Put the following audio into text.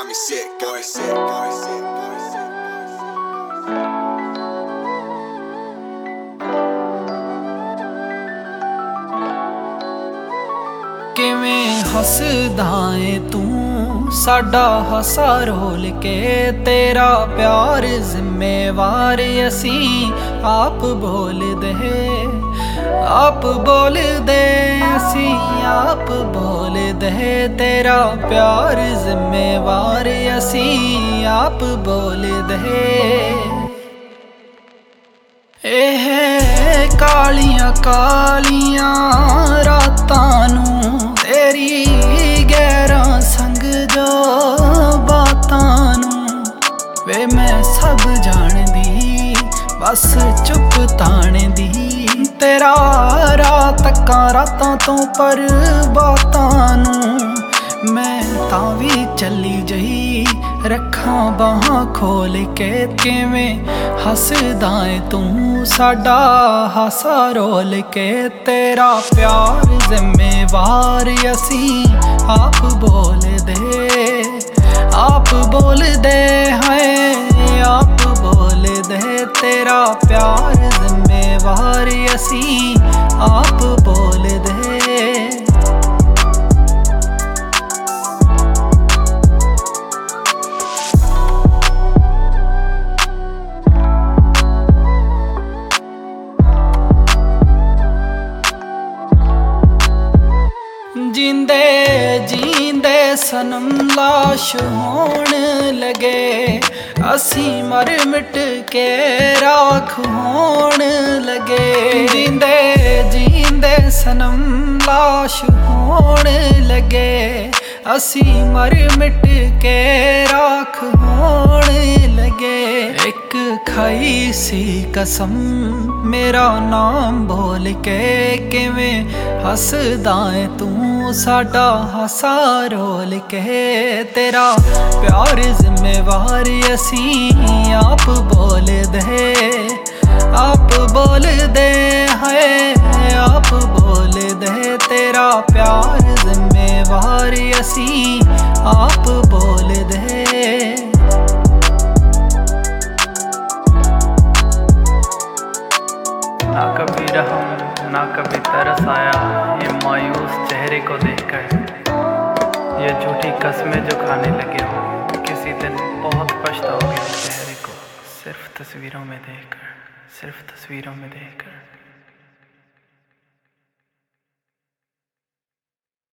me sick, got me sick, got me sick, got me sick. ਕਿਵੇਂ ਹੱਸਦਾ ਏ ਤੂੰ ਸਾਡਾ ਹਾਸਾ ਰੋਲ ਕੇ, ਤੇਰਾ ਪਿਆਰ ਜ਼ਿੰਮੇਵਾਰ ਅਸੀਂ ਆਪ ਬੋਲਦੇ ਅਸੀਂ ਆਪ ਬੋਲਦੇ, ਤੇਰਾ ਪਿਆਰ ਜ਼ਿੰਮੇਵਾਰ ਅਸੀਂ ਆਪ ਬੋਲਦੇ। ਇਹ ਕਾਲੀਆਂ ਕਾਲੀਆਂ ਰਾਤਾਂ ਨੂੰ ਤੇਰੀ ਗਹਿਰਾ ਸੰਗ ਜੋ ਬਾਤਾਂ ਨੂੰ ਵੇ ਮੈਂ ਸਭ ਜਾਣਦੀ, ਬਸ ਚੁੱਪ ਤਾਣਦੀ, ਤੇਰਾ ਰਾਹ ਤੱਕਾਂ ਰਾਤਾਂ ਤੋਂ ਪਰ ਬਾਤਾਂ ਨੂੰ ਮੈਂ ਤਾਂ ਵੀ ਚੱਲੀ ਜਈ ਰੱਖਾਂ ਬਾਹਾਂ ਖੋਲ ਕੇ। ਕਿਵੇਂ ਹੱਸਦਾ ਏ ਤੂੰ ਸਾਡਾ ਹਾਸਾ ਰੋਲ ਕੇ, ਤੇਰਾ ਪਿਆਰ ਜ਼ਿੰਮੇਵਾਰ ਅਸੀਂ ਆਪ ਬੋਲਦੇ ਹੈ ਆਪ ਬੋਲਦੇ, ਤੇਰਾ ਪਿਆਰ ਜ਼ਿੰਮੇਵਾਰ ਅਸੀਂ ਆਪ ਬੋਲਦੇ। ਜਿੰਦੇ ਜੀਂਦੇ ਸਨਮ ਲਾਸ਼ ਹੋਣ ਲਗੇ, ਅਸੀਂ ਮਰ ਮਿਟ ਕੇ ਰਾਖ ਹੋਣ ਲਗੇ। ਜਿੰਦੇ ਜੀਂਦੇ ਸਨਮ ਲਾਸ਼ ਹੋਣ ਲਗੇ, ਅਸੀਂ ਮਰ ਮਿਟ ਕੇ ਰਾਖ ਹੋਣ ਲਗੇ। ਇੱਕ ਖਾਈ ਸੀ ਕਸਮ ਮੇਰਾ ਨਾਮ ਬੋਲ ਕੇ, ਕਿਵੇਂ ਹੱਸਦਾ ਏ ਤੂੰ ਸਾਡਾ ਹਾਸਾ ਰੋਲ ਕੇ, ਤੇਰਾ ਪਿਆਰ ਜ਼ਿੰਮੇਵਾਰ ਅਸੀਂ ਆਪ ਬੋਲਦੇ ਹੈ ਆਪ ਬੋਲਦੇ, ਤੇਰਾ ਪਿਆਰ ਜ਼ਿੰਮੇਵਾਰ ਅਸੀਂ ਆਪ ਬੋਲਦੇ। ना कभी रहम ना कभी तरस आया ये मायूस चेहरे को देखकर, ये झूठी कस्में जो खाने लगे हो किसी दिन बहुत पछताओगे चेहरे को सिर्फ तस्वीरों में देखकर, सिर्फ तस्वीरों में देखकर।